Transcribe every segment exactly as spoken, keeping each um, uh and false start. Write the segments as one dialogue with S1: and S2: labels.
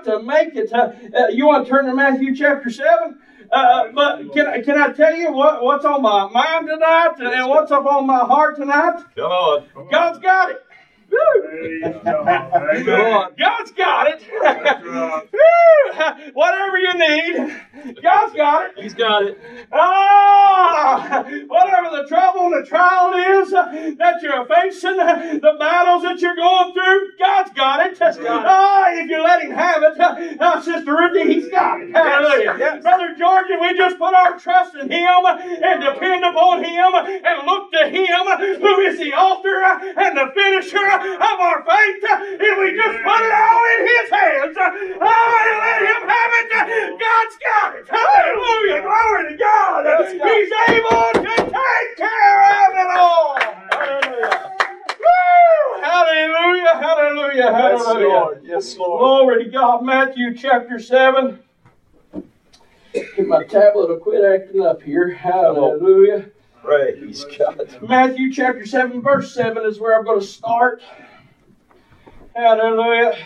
S1: got to make it. Uh, uh, you want to turn to Matthew chapter seven? Uh, but can, I- can I tell you what, what's on my mind tonight and what's up on my heart tonight?
S2: Come on.
S1: God's got it.
S3: Amen.
S1: God's got it. Whatever you need, God's got it.
S2: He's got it.
S1: Ah, whatever the trouble and the trial is that you're facing, the battles that you're going through, God's got it. Ah, if you let Him have it, uh, Sister Ruthie, He's got it. Hallelujah.
S2: Yes.
S1: Brother George, if we just put our trust in Him and depend upon Him and look to Him, who is the author and the finisher of our faith, if we just put it all in His hands, oh, and let Him have it, God's got it. Hallelujah. Glory to God. He's able to take care of it all. Hallelujah. Woo! Hallelujah. Hallelujah.
S2: Yes,
S1: Hallelujah.
S2: Lord. Yes, Lord.
S1: Glory to God. Matthew chapter seven. Get my tablet to quit acting up here. Hallelujah.
S2: Praise God.
S1: Matthew chapter seven, verse seven is where I'm going to start. Hallelujah.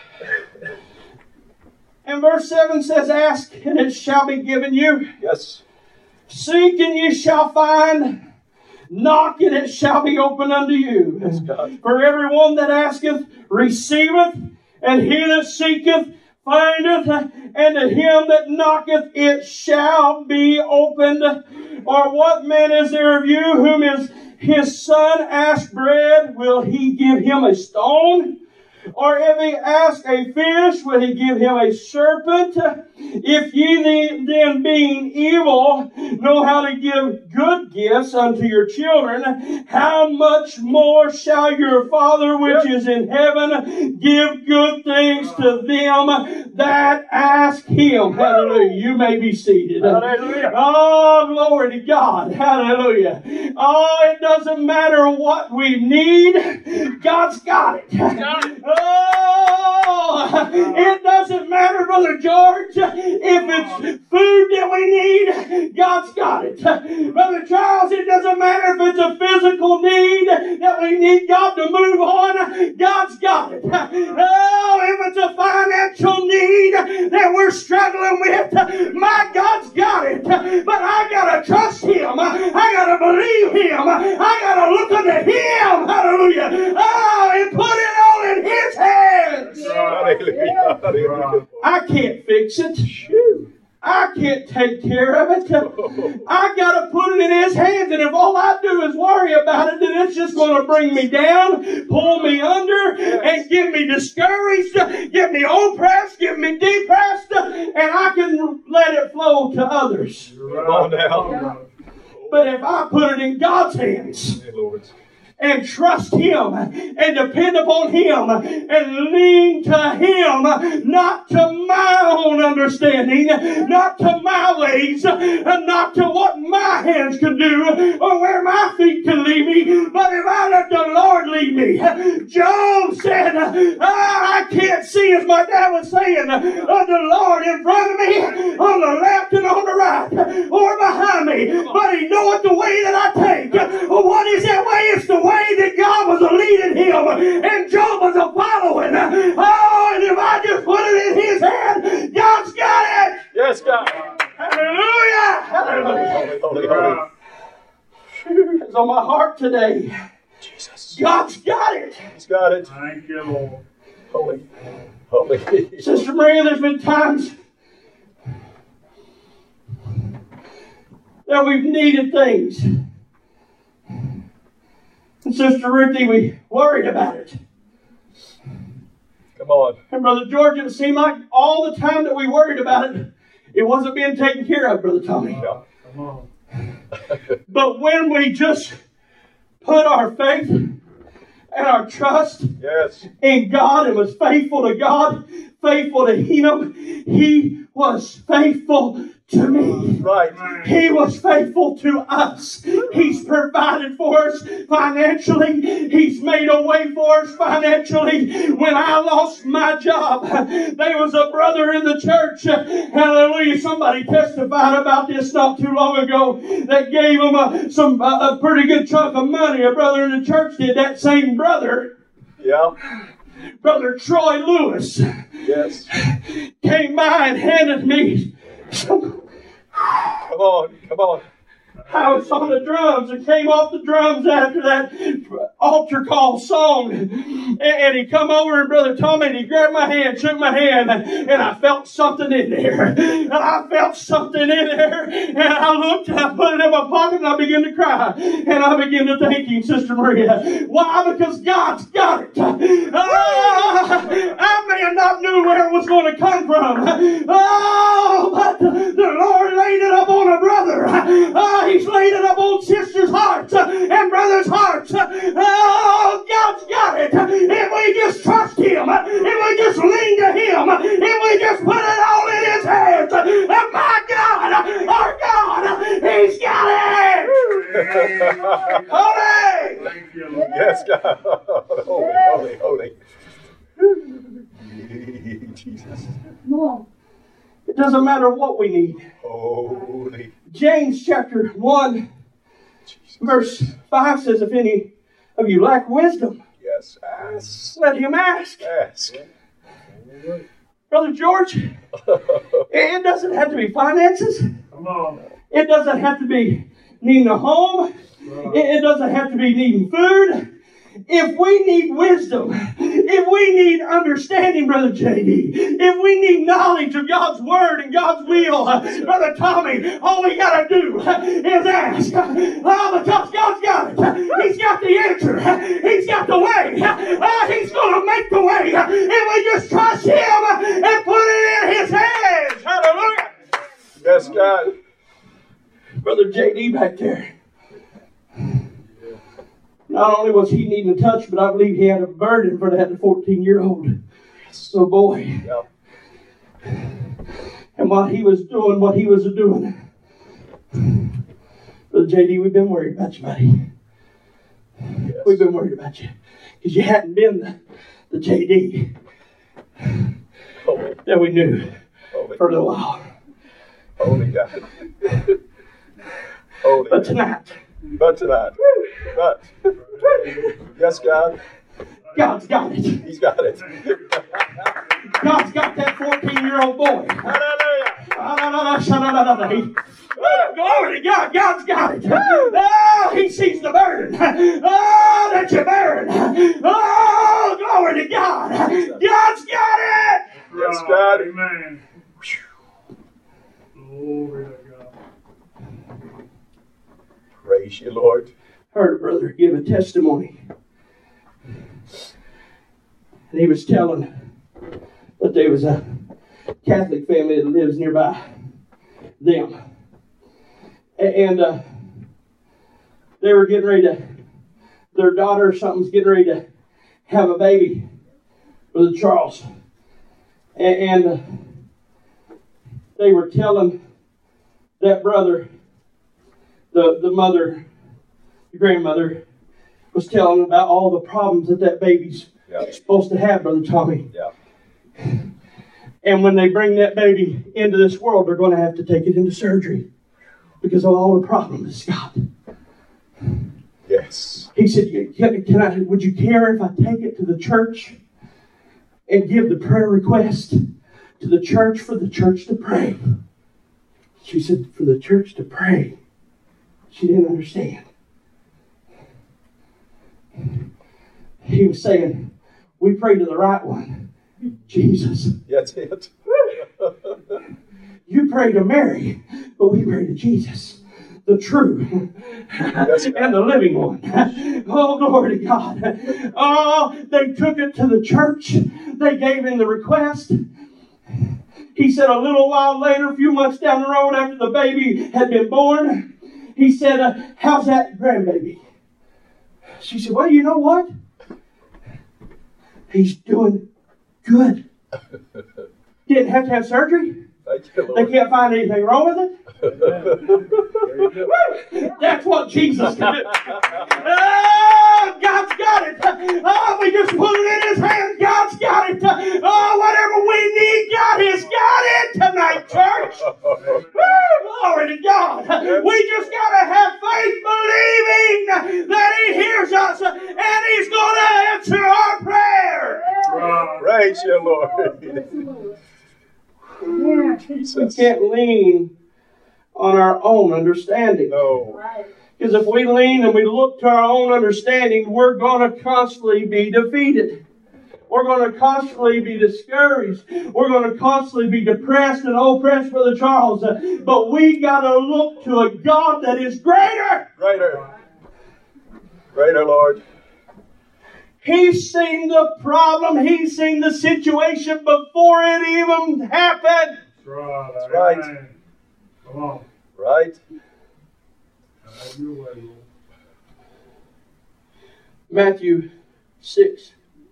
S1: And verse seven says, ask and it shall be given you.
S2: Yes.
S1: Seek and ye shall find. Knock and it shall be opened unto you.
S2: Yes, God.
S1: For everyone that asketh receiveth, and he that seeketh findeth, and to him that knocketh it shall be opened. Or what man is there of you whom is his son ask bread, will he give him a stone? Or if he ask a fish, will he give him a serpent? If ye then, then being evil know how to give good gifts unto your children, how much more shall your Father which is in heaven give good things to them that ask Him? Hallelujah. You may be seated.
S2: Hallelujah.
S1: Oh, glory to God. Hallelujah. Oh, it doesn't matter what we need. God's got it.
S2: got it.
S1: Oh, it doesn't matter, Brother George, if it's food that we need, God's got it. Brother Charles, it doesn't matter if it's a physical need that we need God to move on, God's got it. Oh, if it's a financial need that we're struggling with, my God's got it. But I gotta trust Him. I gotta believe Him. I gotta look unto Him. Hallelujah. Oh, and put it all in His hands.
S2: Hallelujah. Hallelujah.
S1: I can't fix it. I can't take care of it. I got to put it in His hands, and if all I do is worry about it, then it's just going to bring me down, pull me under, and get me discouraged, get me oppressed, get me depressed, and I can let it flow to others.
S2: Come on now.
S1: But if I put it in God's hands,
S2: Hey, Lord.
S1: and trust Him and depend upon Him and lean to Him, not to my own understanding, not to my ways, and not to what my hands can do or where my feet can lead me, but if I let the Lord lead me. Job said, ah, I can't see, as my dad was saying, uh, the Lord in front of me, on the left and on the right, or behind me, but He knoweth the way that I take. What is that way? It's the way that God was leading him and Job was a following. Oh, and if I just put it in His hand, God's got it.
S2: Yes, God.
S1: Hallelujah. Hallelujah.
S2: Holy, holy, holy.
S1: It's on my heart today.
S2: Jesus.
S1: God's got it.
S2: He's got it.
S3: Thank you, Lord.
S2: Holy. Holy.
S1: Sister Maria, there's been times that we've needed things. And Sister Ruthie, we worried about it.
S2: Come on.
S1: And Brother George, it seemed like all the time that we worried about it, it wasn't being taken care of, Brother Tommy.
S2: Yeah.
S3: Come on.
S1: But when we just put our faith and our trust
S2: Yes.
S1: in God and was faithful to God, faithful to Him, He was faithful to me.
S2: Right.
S1: He was faithful to us. He's provided for us financially. He's made a way for us financially. When I lost my job, there was a brother in the church. Hallelujah. Somebody testified about this not too long ago that gave him a, some, a, a pretty good chunk of money. A brother in the church did. That same brother
S2: Yeah.
S1: Brother Troy Lewis
S2: Yes.
S1: came by and handed me some.
S2: Come on. Come on.
S1: I was on the drums and came off the drums after that altar call song. And, and he come over and Brother Tommy and he grabbed my hand, shook my hand, and I felt something in there. And I felt something in there. And I looked and I put it in my pocket and I began to cry. And I began to thank him, Sister Maria. Why? Because God's got it. Oh, I may have not knew where it was going to come from. Oh, but the Lord laid it up on a brother. Oh, He's laid it up on sisters' hearts and brothers' hearts. Oh, God's got it. If we just trust Him, if we just lean to Him, if we just put it all in His hands, and my God, our God, He's got it. Holy!
S2: Yes, God. Holy, holy, holy. Jesus.
S1: No. It doesn't matter what we need.
S2: Holy.
S1: James chapter one, Jesus. Verse five says, if any of you lack wisdom,
S2: Yes, ask.
S1: let him ask.
S2: Ask.
S1: Brother George, it doesn't have to be finances.
S3: Come on.
S1: It doesn't have to be needing a home. It doesn't have to be needing food. If we need wisdom, if we need understanding, Brother J D, if we need knowledge of God's Word and God's will, Brother Tommy, all we got to do is ask. Oh, because God's got it. He's got the answer. He's got the way. Oh, He's going to make the way. If we just trust Him and put it in His hands. Hallelujah.
S2: Yes, God.
S1: Brother J D back there. Not only was he needing a touch, but I believe he had a burden for that fourteen-year-old little boy.
S2: Yeah.
S1: And what he was doing, what he was doing. Brother J D, we've been worried about you, buddy.
S2: Yes.
S1: We've been worried about you. Because you hadn't been the, the J D
S2: Holy,
S1: that we knew
S2: holy,
S1: for a little while.
S2: holy God. Holy.
S1: But tonight,
S2: But tonight. But. Yes, God.
S1: God's got it.
S2: He's got it.
S1: God's got that fourteen-year-old boy.
S2: Hallelujah.
S1: Oh, glory to God. God's got it. Oh, He sees the burden. Oh, that you're bearing. Oh, glory to God. God's got it.
S2: Yes, God.
S3: Amen. Glory to God.
S2: Praise you, Lord.
S1: Heard a brother give a testimony. And he was telling that there was a Catholic family that lives nearby them. And uh, they were getting ready to, their daughter or something's getting ready to have a baby, Brother Charles. And uh, they were telling that brother, the, the mother, the grandmother, was telling about all the problems that that baby's
S2: Yeah.
S1: supposed to have, Brother Tommy.
S2: Yeah.
S1: And when they bring that baby into this world, they're going to have to take it into surgery because of all the problems it's got.
S2: Yes.
S1: He said, can, can I, would you care if I take it to the church and give the prayer request to the church for the church to pray? She said, for the church to pray. She didn't understand. He was saying, we pray to the right one, Jesus.
S2: That's it.
S1: You pray to Mary, but we pray to Jesus, the true and the living one. Oh, glory to God. Oh, they took it to the church. They gave him the request. He said a little while later, a few months down the road after the baby had been born, he said, uh, how's that grandbaby? She said, well, you know what? He's doing good. Didn't have to have surgery.
S2: Thank you,
S1: They
S2: Lord.
S1: can't find anything wrong with it. That's what Jesus can do. Oh, God's got it. Oh, we just put it in His hands. God's got it. Oh, whatever we need, God has got it tonight, church. Woo, glory to God. We just got to have faith believing that He hears us and He's going to answer our prayer. We can't lean on our own understanding.
S2: No.
S1: Because if we lean and we look to our own understanding, we're going to constantly be defeated. We're going to constantly be discouraged. We're going to constantly be depressed and oppressed, Brother Charles. But we got to look to a God that is greater.
S2: Greater. Greater, Lord.
S1: He's seen the problem. He's seen the situation before it even happened.
S2: That's right. That's right.
S3: Come on.
S2: Right.
S1: Matthew six.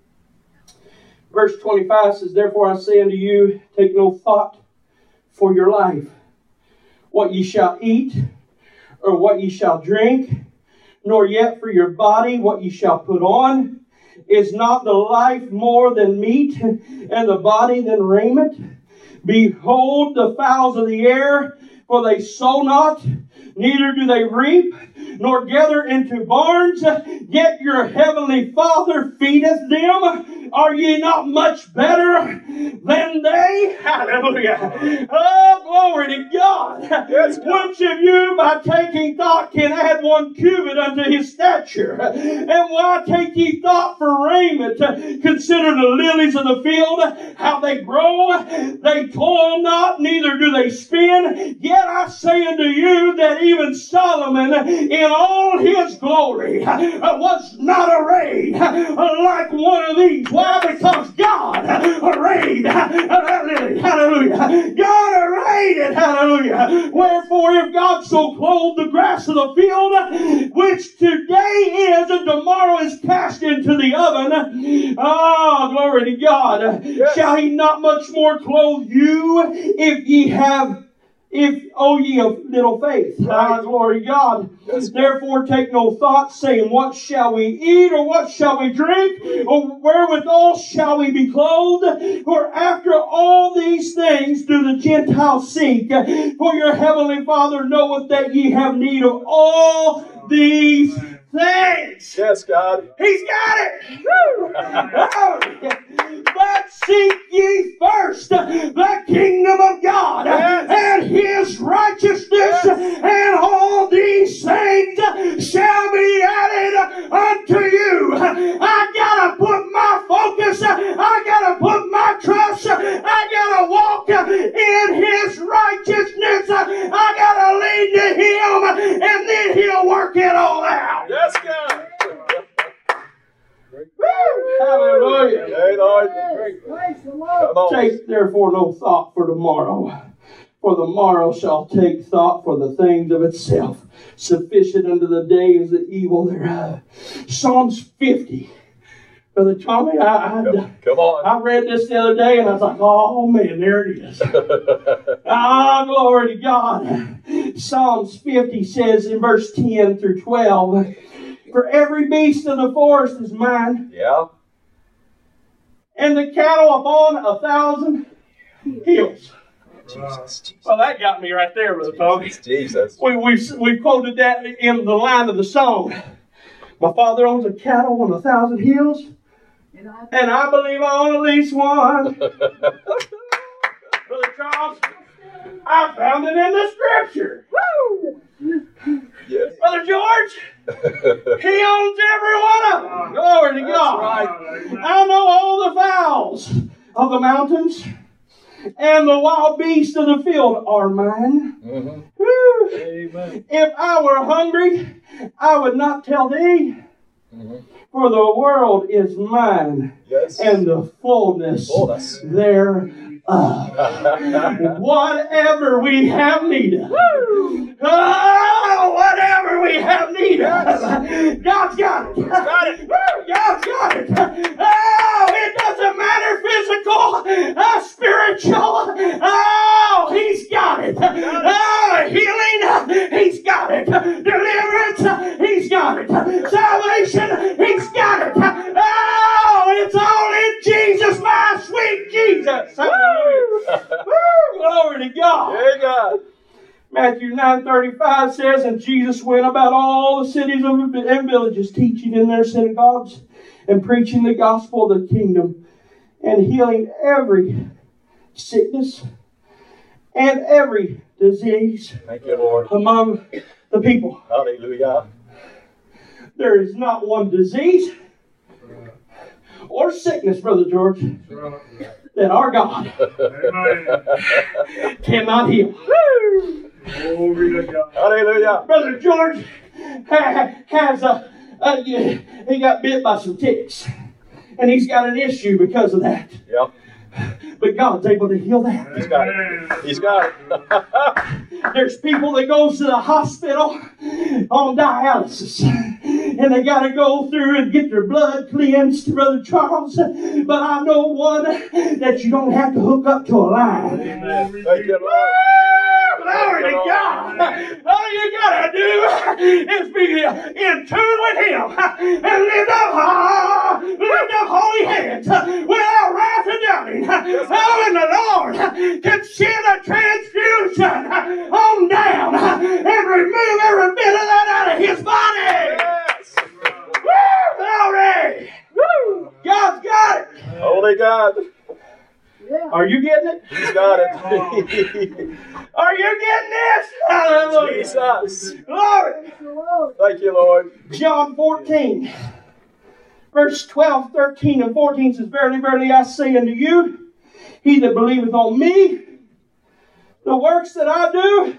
S1: Verse twenty-five says, Therefore I say unto you, take no thought for your life, what ye shall eat, or what ye shall drink, nor yet for your body, what ye shall put on. Is not the life more than meat, and the body than raiment? Behold the fowls of the air, for they sow not, neither do they reap, nor gather into barns, yet your heavenly Father feedeth them. Are ye not much better than they? Hallelujah. Oh, glory to God.
S2: Yes, God.
S1: Which of you, by taking thought, can add one cubit unto his stature? And why take ye thought for raiment? Consider the lilies of the field, how they grow. They toil not, neither do they spin. Yet I say unto you that even Solomon in all his glory was not arrayed like one of these. Why? Because God arrayed. Hallelujah. God arrayed it. Hallelujah. Wherefore, if God so clothed the grass of the field, which today is and tomorrow is cast into the oven, ah, glory to God,
S2: yes.
S1: Shall he not much more clothe you if ye have If, O ye of little faith.
S2: Right.
S1: Ah, glory to God.
S2: Yes.
S1: Therefore take no thought, saying, What shall we eat, or what shall we drink, or wherewithal shall we be clothed? For after all these things do the Gentiles seek. For your heavenly Father knoweth that ye have need of all these things.
S2: Yes, God.
S1: He's got it. Oh. But seek ye first the kingdom of God,
S2: yes.
S1: and his righteousness, yes. and all these things shall be added unto you. I gotta put my focus, I gotta put my trust, I gotta walk in his righteousness. I gotta lean to him, and then he'll work it all out.
S2: Yes, God.
S1: Hallelujah.
S2: Hey, Lord. Come on.
S1: Take therefore no thought for tomorrow, for the morrow shall take thought for the things of itself. Sufficient unto the day is the evil thereof. Psalms fifty. Brother Tommy, I, I,
S2: Come, come on.
S1: I read this the other day and I was like, oh man, there it is. Ah, glory to God. Psalms fifty says in verse ten through twelve, For every beast of the forest is mine,
S2: Yeah.
S1: and the cattle upon a thousand hills.
S2: Jesus, Jesus.
S1: Well, that got me right there, Brother Tommy.
S2: Jesus.
S1: We, we, we quoted that in the line of the song. My father owns a cattle on a thousand hills, and I believe I own at least one. Brother Charles, I found it in the scripture. Woo!
S2: Yes.
S1: Brother George, he owns every one of them. Glory to God.
S2: Right.
S1: I know all the fowls of the mountains, and the wild beasts of the field are mine.
S2: Mm-hmm.
S1: Woo.
S2: Amen.
S1: If I were hungry, I would not tell thee,
S2: Mm-hmm.
S1: for the world is mine,
S2: Yes.
S1: and the fullness,
S2: Fullness.
S1: thereof. Whatever we have need of. Oh, whatever we have need of. God's got it.
S2: Got it.
S1: God's got it. Oh, it doesn't matter physical, uh, spiritual. Oh, he's got it. Oh, healing, he's got it. Deliverance, he's got it. Salvation, he's got it. Oh, it's all in Jesus, my sweet Jesus. Hallelujah. Woo, glory to God.
S2: Hey, God.
S1: Matthew nine thirty-five says, And Jesus went about all the cities and villages, teaching in their synagogues and preaching the gospel of the kingdom and healing every sickness and every disease
S2: Thank you, Lord.
S1: among the people.
S2: Hallelujah.
S1: There is not one disease or sickness, Brother George, that our God cannot heal.
S2: Hallelujah.
S1: Brother George ha- has a, a, he got bit by some ticks, and he's got an issue because of that.
S2: Yep.
S1: But God's able to heal that.
S2: He's got it. He's got it.
S1: There's people that goes to the hospital on dialysis, and they got to go through and get their blood cleansed, Brother Charles. But I know one that you don't have to hook up to a line.
S2: Thank you, Lord.
S1: Glory to God. All you gotta do is be in tune with Him and lift up, lift up holy hands without wrath and doubting. Oh, and the Lord can send a transfusion on down and remove every bit of that out of His body.
S2: Yes.
S1: Woo, glory. Woo. God's got it.
S2: Holy God.
S1: Are you getting it?
S2: He's got it.
S1: Are you getting this? Hallelujah.
S2: Jesus.
S1: Glory.
S2: Thank you, Lord.
S1: John fourteen, verse twelve, thirteen, and fourteen says, Verily, verily, I say unto you, he that believeth on me, the works that I do,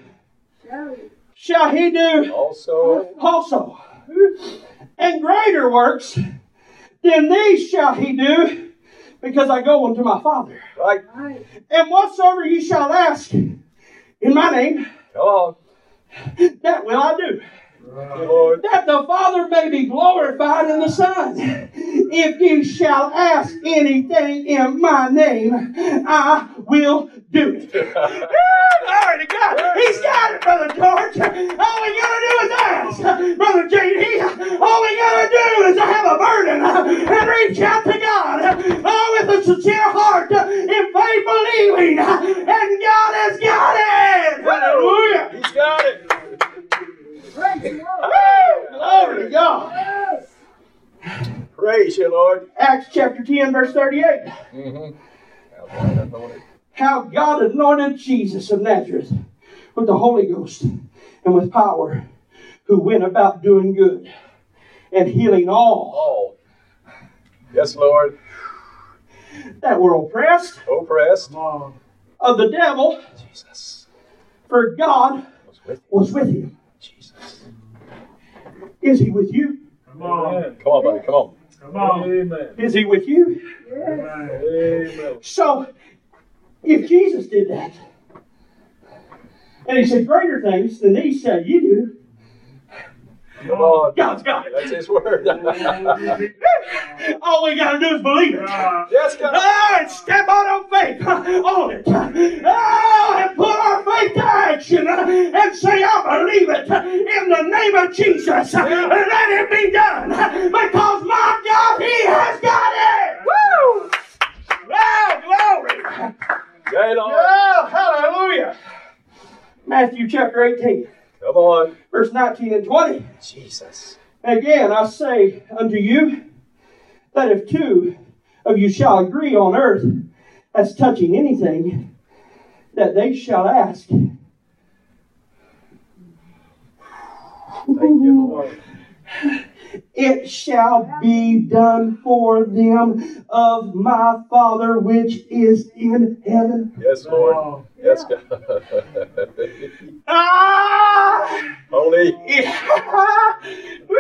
S1: shall he do
S2: Also.
S1: also. And greater works than these shall he do, because I go unto my Father.
S2: Right.
S1: And whatsoever ye shall ask in my name,
S2: Come on.
S1: that will I do,
S2: Thank you, Lord.
S1: that the Father may be glorified in the Son. If you shall ask anything in my name, I will do it. Glory to God. He's got it, Brother George. All we got to do is ask. Brother J D, all we got to do is have a burden and reach out to God. Oh, with a sincere heart, in faith believing. And God has got it. Hallelujah.
S2: He's got it.
S1: Glory to God.
S2: Praise you, Lord.
S1: Acts chapter ten, verse thirty-eight.
S2: Mm-hmm.
S1: How God anointed Jesus of Nazareth with the Holy Ghost and with power, who went about doing good and healing all
S2: Oh. Yes, Lord.
S1: that were oppressed
S2: Oppressed.
S1: of the devil,
S2: Jesus.
S1: for God
S2: Was with
S1: was with him.
S2: Jesus.
S1: Is He with you?
S3: Come on.
S2: Come on, buddy. Come on.
S3: Come on.
S4: Amen.
S1: Is He with you?
S4: Amen.
S1: So, if Jesus did that, and He said, greater things than these shall you do,
S2: Come on.
S1: God's got it.
S2: That's His word.
S1: All we got to do is believe it.
S2: Yes, God.
S1: Oh, and step out on faith on it. Oh, and put our faith to action and say, I believe it in the name of Jesus. And let it be done. Because my God, He has got it. Woo! Oh, glory.
S2: Yay, Lord.
S1: Oh, hallelujah. Matthew chapter eighteen,
S2: Come on.
S1: verse nineteen and twenty.
S2: Jesus.
S1: Again, I say unto you that if two of you shall agree on earth as touching anything that they shall ask,
S2: Thank you, Lord.
S1: it shall be done for them of my Father which is in heaven.
S2: Yes, Lord. Yes, God.
S1: Ah!
S2: Holy.
S1: Woo!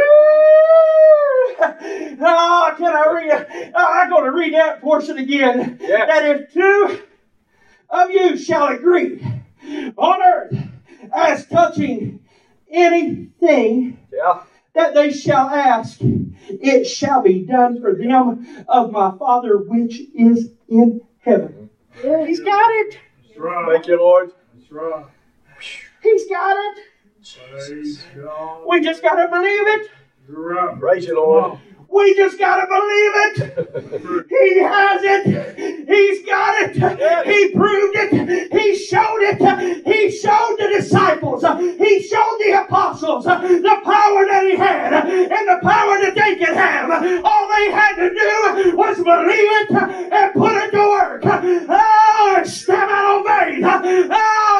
S1: Oh, can I read? Oh, I'm going to read that portion again.
S2: Yes.
S1: That if two of you shall agree on earth as touching anything
S2: Yeah.
S1: that they shall ask, it shall be done for them of my Father which is in heaven. He's got it.
S3: That's right.
S2: Thank you, Lord.
S3: That's right.
S1: He's got it.
S3: Praise God.
S1: We just got to believe it.
S3: You're right.
S2: Praise you, Lord.
S1: We just got to believe it. He has it. He's got it. He proved it. He showed it. He showed the disciples. He showed the apostles the power that He had and the power that they could have. All they had to do was believe it and put it to work. Oh, and step out on faith. Oh,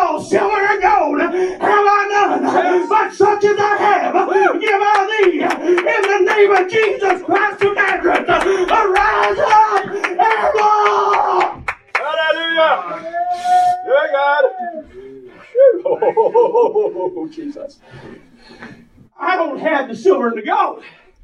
S1: name of Jesus Christ of Nazareth, arise up and walk.
S2: Hallelujah. Yeah, God. Oh, Jesus.
S1: I don't have the silver and the gold.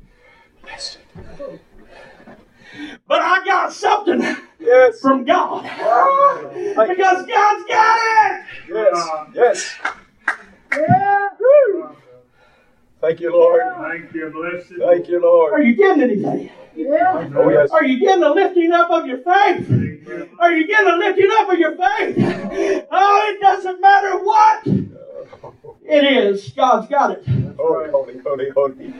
S1: But I got something
S2: Yes.
S1: from God. Because God's got it.
S2: Yes. Yes.
S4: Yeah.
S2: Woo. Thank you, Lord.
S3: Thank you, blessed.
S2: Thank you,
S1: Are
S2: Lord.
S1: you getting anything?
S4: Yeah.
S2: Oh, yes.
S1: Are you getting the lifting up of your faith? Are you getting the lifting up of your faith? Oh, it doesn't matter what it is. God's got it.
S2: Holy, holy, holy, holy.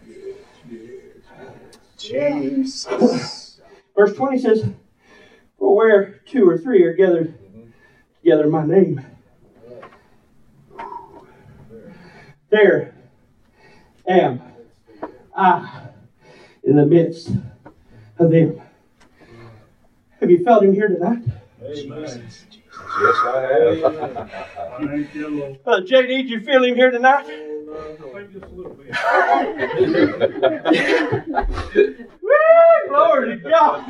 S2: Jesus.
S1: Verse twenty says, for where two or three are gathered together in my name, there am I in the midst of them. Have you felt him here tonight?
S2: Amen. Yes, I have.
S3: Thank you, Lord.
S1: Uh, J D, did you feel him here tonight?
S3: Just a little bit.
S1: Woo, glory to God.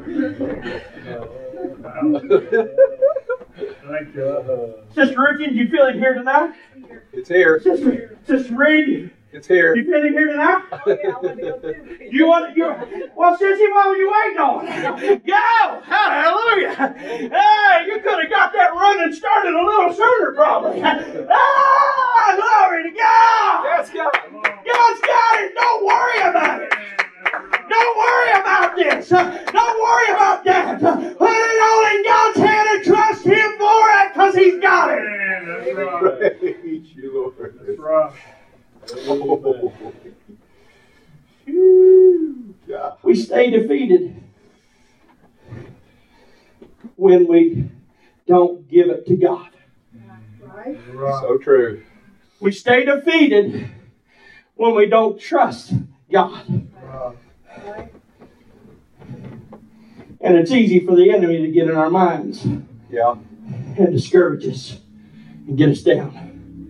S3: Thank you.
S1: Sister Ruthie, did you feel him here tonight?
S2: It's here.
S1: Sister, Sister Reed,
S2: It's here.
S1: you feel him here tonight? You want you? Well, Sissy, what were you waiting on? Go! Hallelujah! Hey, you could have got that running started a little sooner, probably. Ah, glory to God!
S2: Yes, God.
S1: God's got it. Don't worry about it. Don't worry about this. Don't worry about that. Put it all in God's hand and trust Him for it, because He's got it.
S3: Man, that's right.
S2: Praise you, Lord.
S3: That's right.
S2: Oh. Phew. Yeah.
S1: We stay defeated when we don't give it to God.
S4: Right.
S3: Right.
S2: So true.
S1: We stay defeated when we don't trust God.
S3: Right.
S1: And it's easy for the enemy to get in our minds
S2: Yeah.
S1: and discourage us and get us down.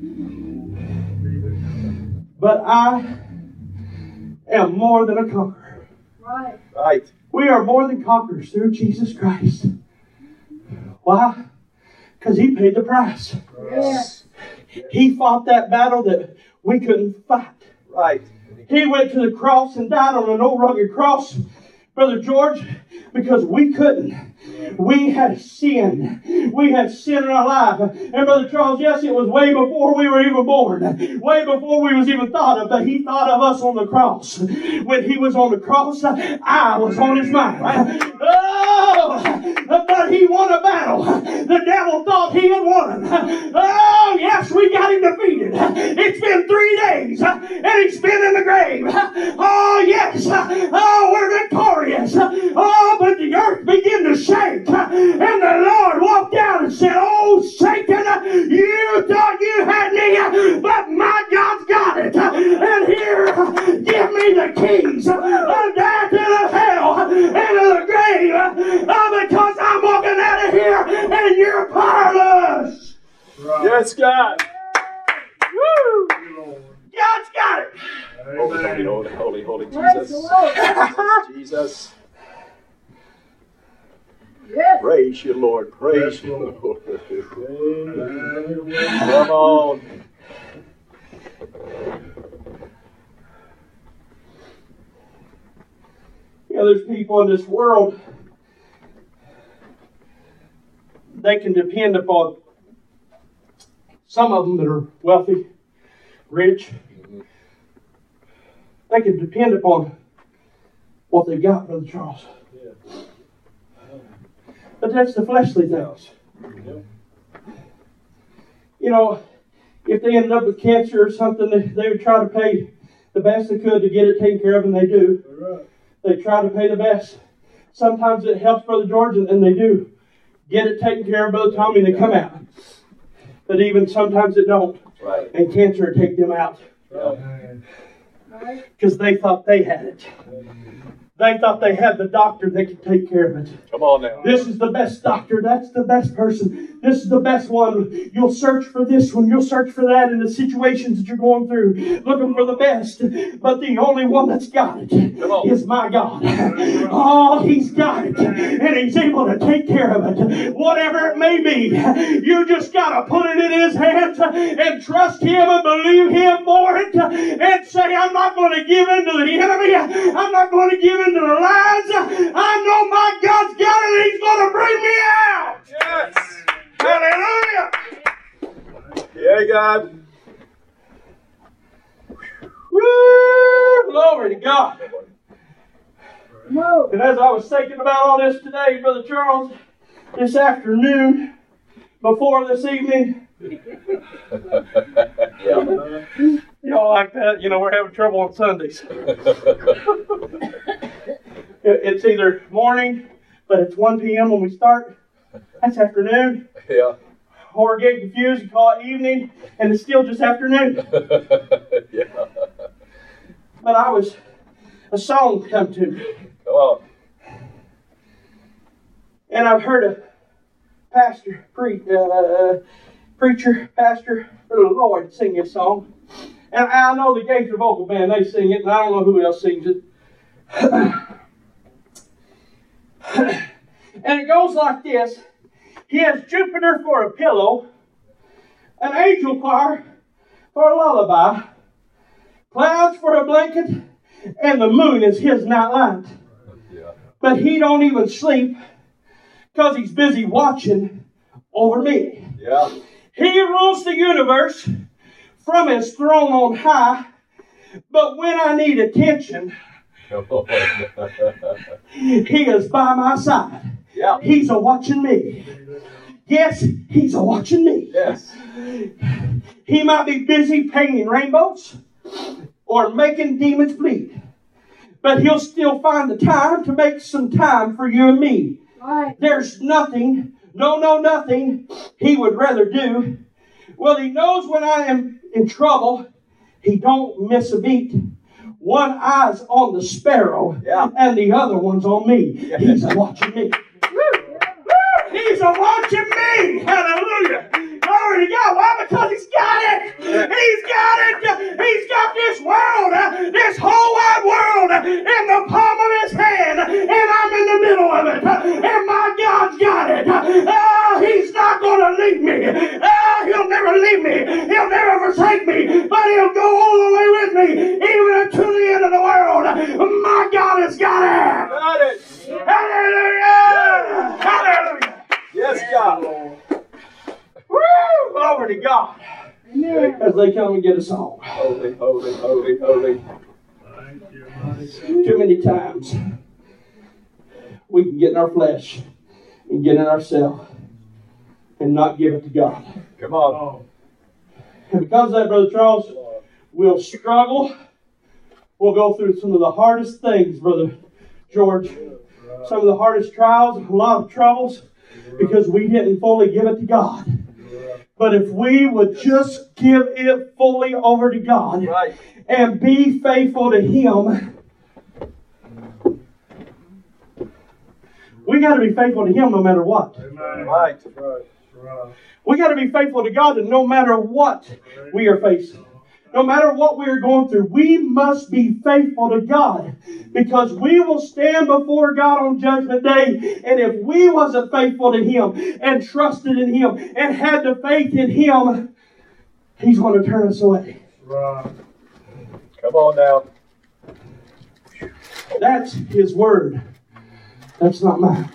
S1: But I am more than a conqueror.
S4: Right.
S2: Right.
S1: We are more than conquerors through Jesus Christ. Why? Because He paid the price.
S4: Yes.
S1: He fought that battle that we couldn't fight.
S2: Right.
S1: He went to the cross and died on an old rugged cross, Brother George, because we couldn't. We had sin. We had sin in our life. And Brother Charles, yes, it was way before we were even born. Way before we was even thought of. But He thought of us on the cross. When He was on the cross, I was on His mind. Oh, but He won a battle. The devil thought he had won. Oh, yes, we got him defeated. It's been three days, and he's been in the grave. Oh, yes. Oh, we're victorious. Oh, but the earth began to shake, and the Lord walked out and said, oh, Satan, you thought you had me, but my God's got it. And here, give me the keys of death and of hell and of the grave, uh, because I'm walking out of here and you're powerless.
S3: Right.
S2: Yes, God.
S1: Woo!
S3: Thank you, Lord.
S1: God's got it.
S2: Holy,
S3: Amen.
S2: holy, holy, holy, holy
S4: Praise the
S2: Jesus.
S4: Lord.
S2: Jesus.
S4: Yes.
S2: Praise you, Lord. Praise
S3: Yes,
S2: you,
S3: Lord.
S2: Lord.
S3: Amen.
S2: Come on.
S1: You know, there's people in this world, they can depend upon some of them that are wealthy, rich. They can depend upon what they've got, Brother Charles. But that's the fleshly things. You know, if they ended up with cancer or something, they, they would try to pay the best they could to get it taken care of, and they do.
S3: Right.
S1: They try to pay the best. Sometimes it helps Brother George, and, and they do get it taken care of, Brother Tommy, and they come out. But even sometimes it don't.
S2: Right.
S1: And cancer would take them out
S3: Right.
S1: because they thought they had it. They thought they had the doctor that could take care of it.
S2: Come on now.
S1: This is the best doctor. That's the best person. This is the best one. You'll search for this one. You'll search for that in the situations that you're going through, looking for the best. But the only one that's got it is my God. Oh, He's got it. And He's able to take care of it. Whatever it may be, you just got to put it in His hands and trust Him and believe Him for it and say, I'm not going to give in to the enemy. I'm not going to give in to the lies. I know my God's got it and He's going to bring me out.
S2: Yes.
S1: Hallelujah.
S2: Yeah, God.
S1: Woo! Glory to God.
S4: Whoa.
S1: And as I was thinking about all this today, Brother Charles, this afternoon, before this evening,
S2: Yeah.
S1: y'all like that? You know, we're having trouble on Sundays. It's either morning, but it's one p.m. when we start. That's afternoon.
S2: Yeah.
S1: Or get confused, you call it evening, and it's still just afternoon.
S2: Yeah.
S1: But I was, a song come to me.
S2: Come on.
S1: And I've heard a pastor, pre, uh, preacher, pastor for the Lord sing this song. And I know the Gaither Vocal Band, they sing it, and I don't know who else sings it. And it goes like this. He has Jupiter for a pillow, an angel choir for a lullaby, clouds for a blanket, and the moon is his nightlight.
S2: Yeah.
S1: But he don't even sleep because he's busy watching over me.
S2: Yeah.
S1: He rules the universe from his throne on high, but when I need attention,
S2: Come on.
S1: he is by my side.
S2: Yeah.
S1: He's a watching me. Yes, he's a watching me.
S2: Yes.
S1: He might be busy painting rainbows or making demons bleed, but he'll still find the time to make some time for you and me.
S4: Right.
S1: There's nothing, no, no, nothing he would rather do. Well, he knows when I am in trouble. He don't miss a beat. One eye's on the sparrow,
S2: Yeah.
S1: and the other one's on me. He's watching me. He's a watching me. Hallelujah. Glory to God. Why? Because he's got it. He's got it. He's got this world, uh, this whole wide world uh, in the palm of his hand. And I'm in the middle of it. uh, And my God's got it. Oh, he's not going to leave me. Oh, he'll never leave me. He'll never forsake me. But he'll go all the way with me. Even to the end of the world. My God has got it.
S2: Got it.
S1: Hallelujah. Hallelujah.
S2: Yes, God.
S1: Woo! Glory to God.
S4: Amen.
S1: As they come and get us home.
S2: Holy, holy, holy, holy.
S3: Thank you, mighty
S1: Too many times we can get in our flesh and get in ourselves and not give it to God.
S2: Come on.
S3: God.
S1: And because of that, Brother Charles, we'll struggle. We'll go through some of the hardest things, Brother George. Some of the hardest trials, a lot of troubles, because we didn't fully give it to God. But if we would just give it fully over to God
S2: Right.
S1: and be faithful to Him, we got to be faithful to Him no matter what.
S3: Amen.
S2: Right.
S3: Right. Right.
S1: We got to be faithful to God, and no matter what we are facing, no matter what we are going through, we must be faithful to God, because we will stand before God on Judgment Day. And if we wasn't faithful to Him and trusted in Him and had the faith in Him, He's going to turn us away.
S3: Right.
S2: Come on now.
S1: That's His word. That's not mine.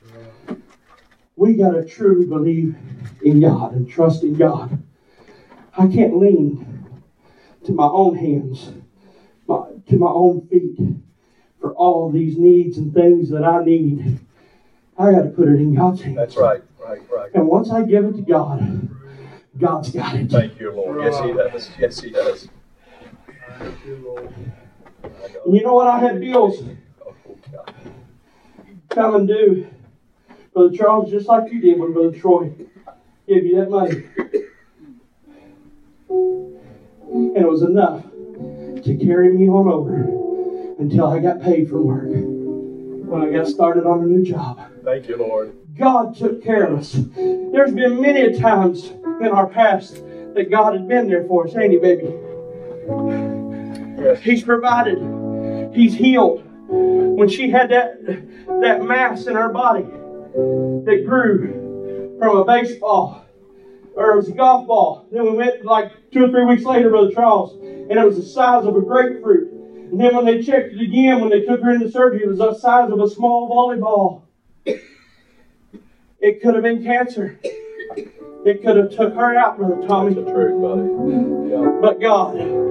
S1: We got to truly believe in God and trust in God. I can't lean to my own hands, my, to my own feet for all these needs and things that I need. I got to put it in God's hands.
S2: That's right. Right, right.
S1: And once I give it to God, God's got it.
S2: Thank you, Lord. Yes, He does. Yes, He does.
S3: Thank you, Lord.
S1: And you know what? I had bills
S2: Oh, God.
S1: come and do, Brother Charles, just like you did when Brother Troy gave you that money. And it was enough to carry me on over until I got paid from work. When I got started on a new job.
S2: Thank you, Lord.
S1: God took care of us. There's been many times in our past that God has been there for us, ain't He, baby?
S2: Yes.
S1: He's provided. He's healed. When she had that, that mass in her body that grew from a baseball, or it was a golf ball. Then we went like two or three weeks later, Brother Charles, and it was the size of a grapefruit. And then when they checked it again, when they took her into surgery, it was the size of a small volleyball. It could have been cancer. It could have took her out, Brother Tommy.
S2: That's the truth, buddy. Yeah.
S1: But God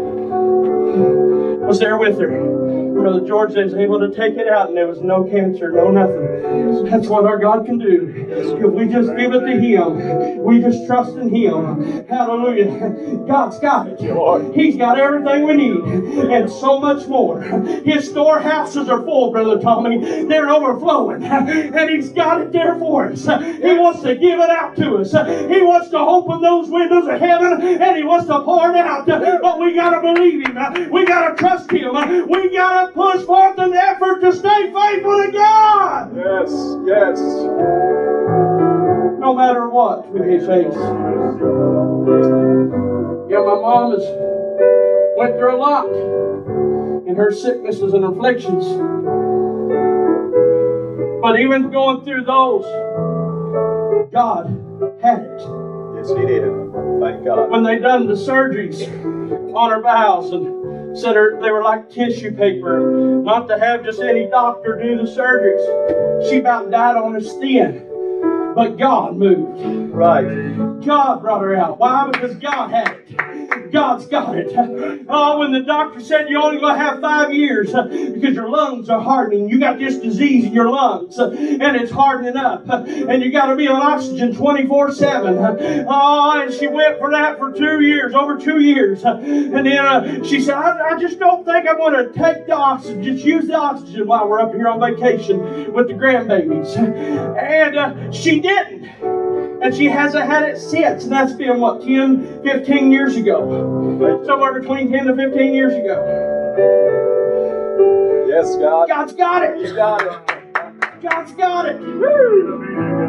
S1: was there with her. Brother George was able to take it out, and there was no cancer, no nothing. That's what our God can do. If we just give it to Him, we just trust in Him. Hallelujah. God's got it. He's got everything we need, and so much more. His storehouses are full, Brother Tommy. They're overflowing, and He's got it there for us. He wants to give it out to us. He wants to open those windows of heaven, and He wants to pour it out. But we got to believe Him. We got to trust Him. We got to push forth an effort to stay faithful to God.
S2: Yes, yes.
S1: No matter what we may face. Yeah, my mom has went through a lot in her sicknesses and afflictions. But even going through those, God had it.
S2: Yes, He did. Thank God.
S1: When they done the surgeries on her bowels and said her, they were like tissue paper, not to have just any doctor do the surgeries. She about died on a stent. But God moved.
S2: Right.
S1: God brought her out. Why? Because God had it. God's got it. Oh, when the doctor said you're only going to have five years uh, because your lungs are hardening. You got this disease in your lungs uh, and it's hardening up. Uh, and you got to be on oxygen twenty-four seven. Uh, oh, and she went for that for two years, over two years. Uh, and then uh, she said, I, I just don't think I'm going to take the oxygen, just use the oxygen while we're up here on vacation with the grandbabies. And uh, she didn't. And she hasn't had it since. And that's been, what, ten, fifteen years ago. Somewhere between ten to fifteen years ago.
S2: Yes, God.
S1: God's got it.
S2: He's got it.
S1: God's got it. Woo.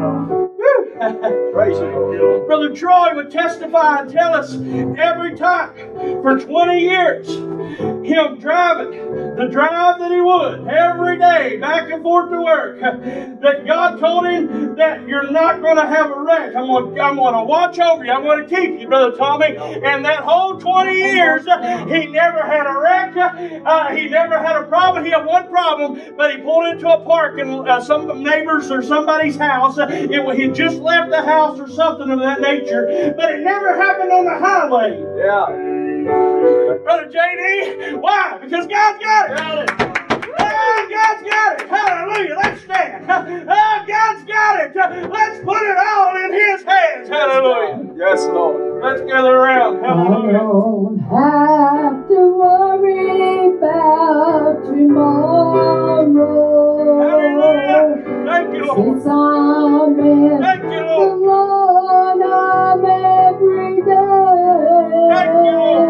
S2: Praise you, Lord.
S1: Brother Troy would testify and tell us every time for twenty years, him driving the drive that he would every day back and forth to work, that God told him that you're not going to have a wreck. I'm going to, I'm going to watch over you. I'm going to keep you, Brother Tommy. And that whole twenty years, he never had a wreck. Uh, he never had a problem. He had one problem, but he pulled into a park and uh, some neighbors or somebody's house. It, he had just left the house or something of that nature, but it never happened on the highway.
S2: Yeah.
S1: Brother J D, why? Because God's got it. Oh, God's got it. Hallelujah. Let's stand. Oh, God's got it. Let's put it all in His hands. Hallelujah.
S2: Yes, Lord.
S1: Let's gather around.
S4: I
S1: Hallelujah.
S4: don't have to worry about tomorrow.
S1: Hallelujah. Thank you, Lord.
S4: Since I'm in
S1: Thank you,
S4: the
S1: Lord.
S4: Lord of every day.
S1: Thank you, Lord.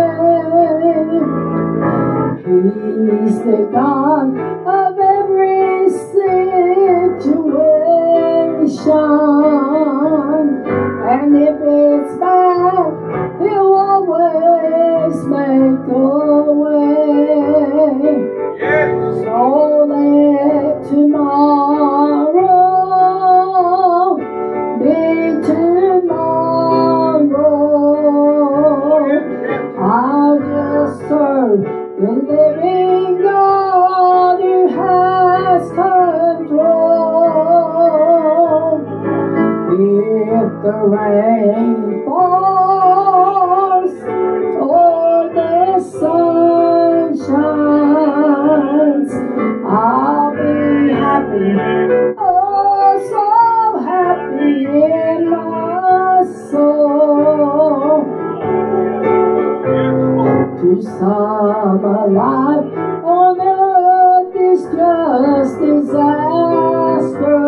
S4: He's the God of every situation. And if it's bad, He'll always make a way.
S1: Yes.
S4: So let tomorrow be tomorrow. I'll just serve the living God who has control. If the rain falls or the sun shines, I'll be happy, oh so happy in my soul. To some, a life on earth is just disaster.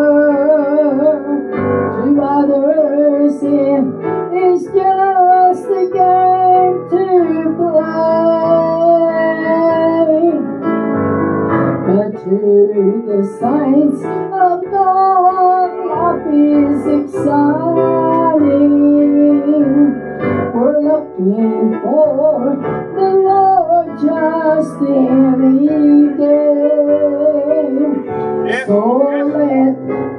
S4: To others, it is just a game to play. the saints of God, life is exciting. We're looking for the Lord just any day.
S1: Yes,
S4: So
S1: yes.
S4: let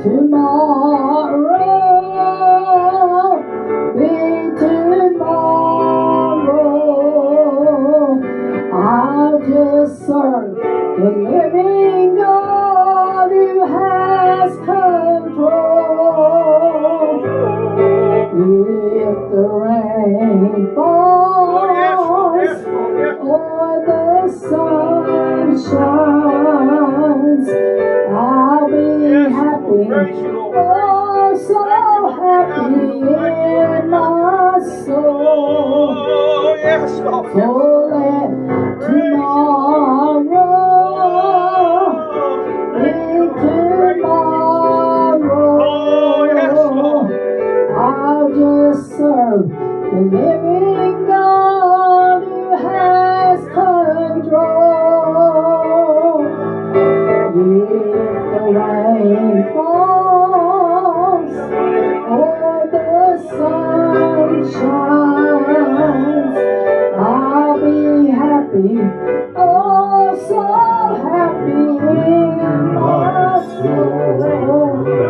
S4: tomorrow be tomorrow. I'll just serve the living God who has control. If the rain falls,
S1: Oh, yes, yes, yes.
S4: or the sun shines, I'll be
S1: Yes,
S4: happy.
S1: Lord. Praise you, Lord.
S4: Oh, so happy in my soul.
S1: Oh, yes, Lord.
S4: So let tomorrow be tomorrow.
S1: Oh, yes, Lord.
S4: I'll just serve the living God who has control. If the rain falls or the sun shines, I'll be happy, oh so happy in my soul.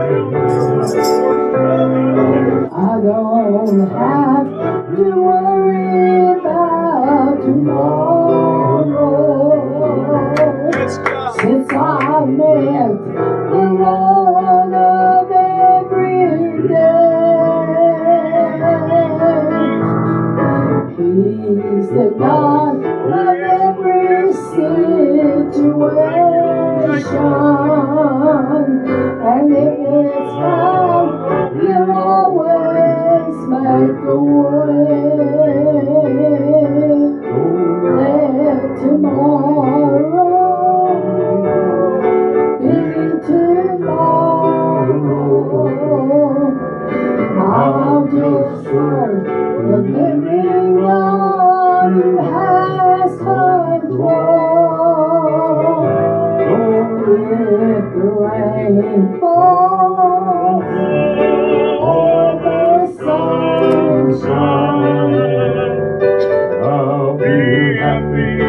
S4: I don't have to worry about tomorrow,
S1: Yes, God.
S4: since I met the Lord of every day. He's the God of every situation, and if it's wrong, He'll always make a way. Let tomorrow be tomorrow. I'll just serve the living God who has control. If the rain falls or the sun shines,
S1: I'll be happy.